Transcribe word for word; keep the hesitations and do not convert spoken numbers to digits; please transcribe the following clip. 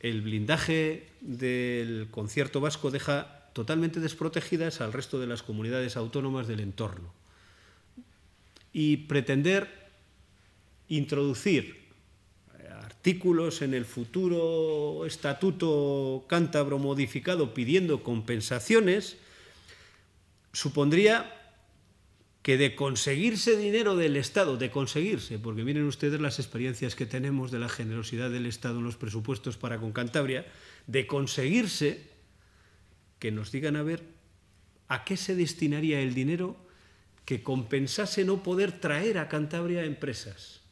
el blindaje del concierto vasco deja totalmente desprotegidas al resto de las comunidades autónomas del entorno. Y pretender introducir artículos en el futuro estatuto cántabro modificado pidiendo compensaciones supondría que de conseguirse dinero del Estado, de conseguirse, porque miren ustedes las experiencias que tenemos de la generosidad del Estado en los presupuestos para con Cantabria, de conseguirse que nos digan a ver a qué se destinaría el dinero que compensase no poder traer a Cantabria empresas.